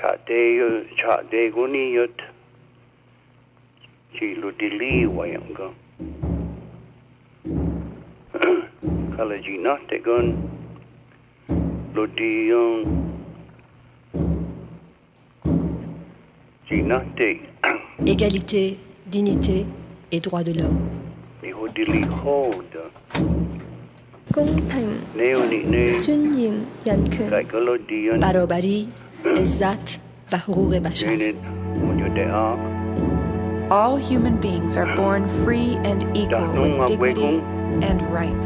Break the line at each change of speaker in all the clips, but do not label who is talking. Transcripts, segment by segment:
Chate Guniyut Chiludili Wayanga Kalajina Tegun Ludion Ginate
Égalité, dignité et droits de l'homme.
Mihudili Hold
公平、
Neoni
尊嚴、人權、
Kalodion
برابری، عزت و حقوق بشر.
Unit Mujadea
All human beings are born free and equal with dignity and rights.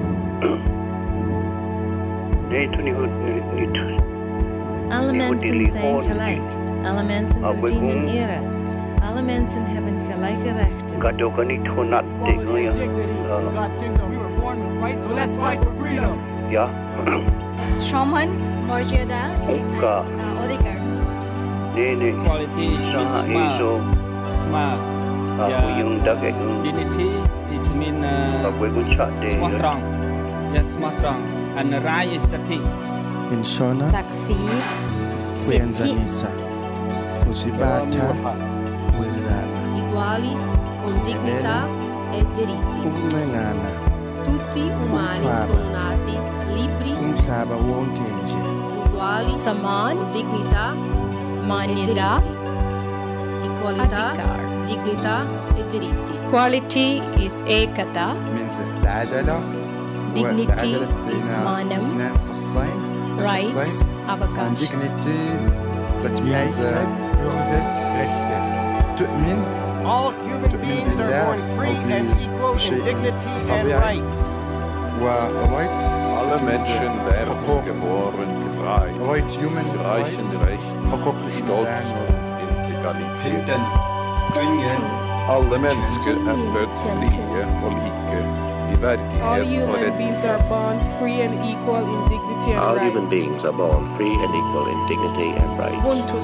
Alle mensen zijn gelijk. Alle mensen verdienen ere. Alle mensen hebben gelijke rechten.
So let's fight for freedom.
Ja.
সম্মান মর্যাদা অধিকার
Equality is smart. Dignity it means smart strong. Yes, smart strong. And right is sati.
Inshona
ศักดิ์ศรี
kuenzanisa kuzibata kuwirirana
uguali con dignità e diritti.
ukuncengana
Tutti umani
Umhlaba.
sono nati liberi,
umhlaba wonke nje
uguali,
Saman,
con dignità,
मान्यता,
equalità,
Adhikar.
dignità e diritti.
Equality is ekata.
means العدالة
dignity
والعدالة
is
بين
manam,
اثنين شخصين
rights,
and
avakansh.
dignity that means تؤمن
All human beings are born free and equal in dignity and rights.
ورايت
Alle Menschen werden geboren frei,
رايت human
gleichen Recht,
حقوق
Stolz
الإنسان
und Egalität. Alle mennesker er født frie og like i
All
verdighet og
human
rett.
beings are born free and equal in dignity and
All
rights.
human beings are born free and equal in dignity and rights.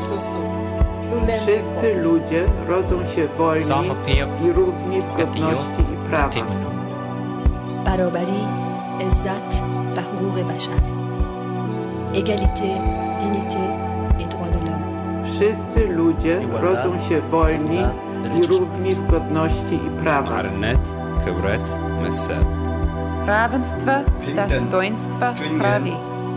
Wszyscy ludzie rodzą się wolni i równi w godności i prawach.
برابری، عزت و حقوق بشر. Égalité, dignité et droits de l'homme.
Wszyscy ludzie rodzą się wolni i równi w godności i prawach.
Arnet, Kevret, Mesel.
Равенство, достоинство, прави.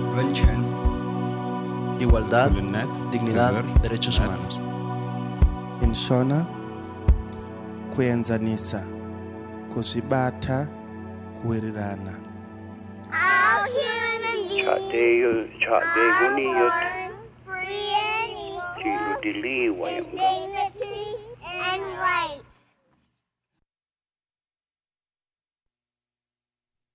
Igualdad, dignidad, derechos humanos.
Inshona kuenzanisa kuzibata kuwirirana
All human beings
Chate Guniyut
free and equal
Chiludili
in
Wayanga
dignity and rights.